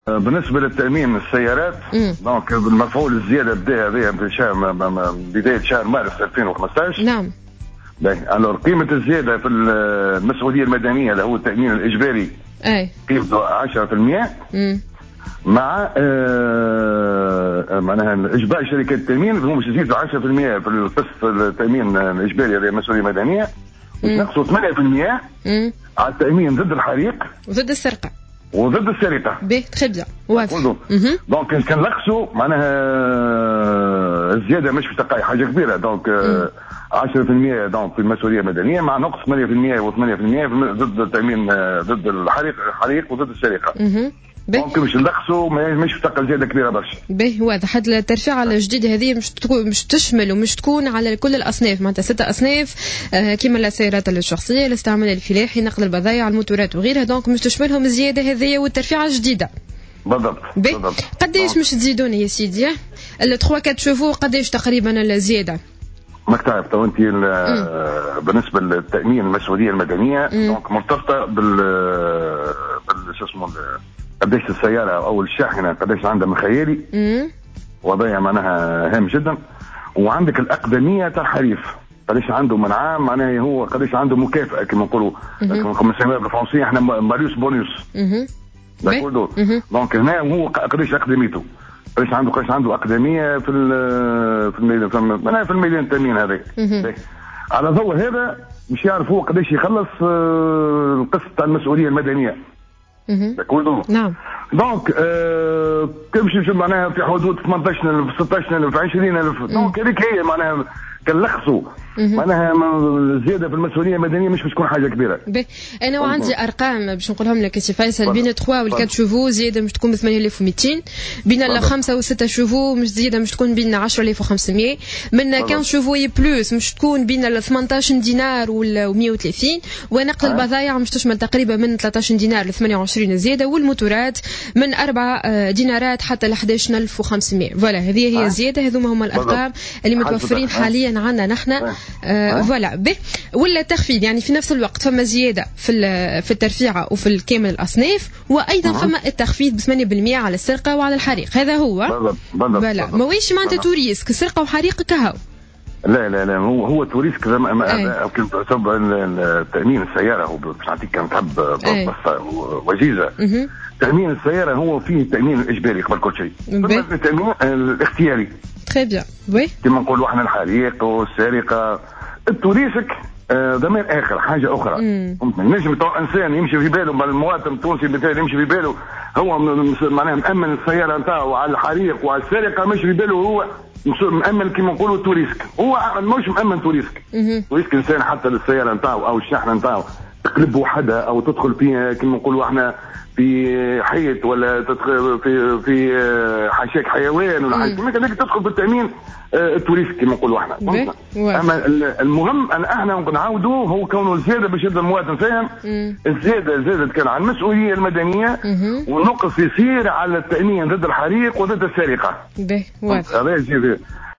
بالنسبه للتامين السيارات دونك المفعول الزياده بدا هذايا بدايه شهر مارس 2015. نعم. الور قيمه الزياده في المسؤوليه المدنيه اللي هو التامين الاجباري قيمته 10%. مع معناها اجبار شركات التامين هم باش يزيدوا 10% في القسط التامين الاجباري هذا مسؤوليه مدنيه، ونقصوا 8% على التامين ضد الحريق وضد السرقه وضد السرقه. باهي تخي بيان واضح. دونك كان نقصوا معناها الزياده مش في تقاي حاجه كبيره. دونك 10% دونك في المسؤوليه المدنيه مع نقص 8% و8% ضد التامين ضد الحريق وضد السرقه. ممكن مش نقصوا مش تقل زياده كبيره برشا. باهي واضح. هاد الترفيعه الجديده هذه مش تشمل ومش تكون على كل الاصناف، معناتها 6 اصناف كيما السيارات الشخصيه، الاستعمال الفلاحي، نقل البضائع، الموتورات وغيرها. دونك مش تشملهم الزياده هذه والترفيعه الجديده. بالضبط. قداش مش تزيدون يا سيدي ال 3 4 شهور؟ قداش تقريبا الزياده؟ ماك تعرف تو انت بالنسبه للتامين المسؤوليه المدنيه دونك مرتبطه شو اسمه قداش السياره او الشاحنه قداش عندها من خيالي وضعها معناها هام جدا. وعندك الاقدميه تاع الحريف قداش عنده من عام، معناها هو قداش عنده مكافاه كما نقولوا كما بالفرنسيه احنا ماريوس بونيوس. دونك هنا هو قداش اقدميته، قداش عنده اقدميه في الميدان التامين هذا. على ضوء هذا مش يعرف هو قداش يخلص القسط تاع المسؤوليه المدنيه. نعم. دونك تمشي معناها في حدود 18,000 16,000 20,000. دونك هذيك هي معناها كنلخصوا معناها الزياده في المسؤوليه المدنيه مش باش تكون حاجه كبيره. انا وعندي ارقام باش نقولهم لك سي فيصل. بين 3 و 4 شهور زياده مش تكون ب 8,200، بين 5 و 6 شهور مش زياده مش تكون بين 10,500، من 15 شهور بلوس مش تكون بين 18 دينار و 130، ونقل البضائع مش تشمل تقريبا من 13 دينار ل 28 زياده، والموتورات من 4 دينارات حتى ل 11,500. فوالا هذه هي الزياده. هذوما هما الارقام اللي متوفرين حاليا عندنا نحن. فوالا به. ولا تخفيض يعني في نفس الوقت فما زياده في الترفيعه وفي كامل الاصناف، وايضا فما التخفيض ب 8% على السرقه وعلى الحريق. هذا هو فوالا ماهوش معناتها توريسك سرقه وحريق كهو. لا هو توريسك تبع التامين السياره. هو باش نعطيك كان تحب وجيزه. تامين السياره هو فيه التامين الاجباري قبل كل شيء، التامين الاختياري. تري بيان وي كما نقولوا احنا الحريق والسرقه. التوريسك ضمان اخر حاجه اخرى. نجم تو انسان يمشي في باله، المواطن التونسي مثلا يمشي في باله هو معناها مامن السياره نتاعو على الحريق وعلى السرقه، مش في باله هو مامن كما نقولوا توريسك. هو مش مامن توريسك. توريسك انسان حتى للسياره نتاعو او الشحنه نتاعو تقلب وحدها او تدخل فيها كما نقولوا احنا في حيط ولا تدخل في حاشاك حيوان ولا حاجه كما كذلك تدخل في التامين التوريسي كما نقولوا احنا. اما المهم ان احنا نعاودوا هو كونه الزياده باش يبدا المواطن فاهم. الزياده كان على المسؤوليه المدنيه ونقص يصير على التامين ضد الحريق وضد السرقه. به واضح.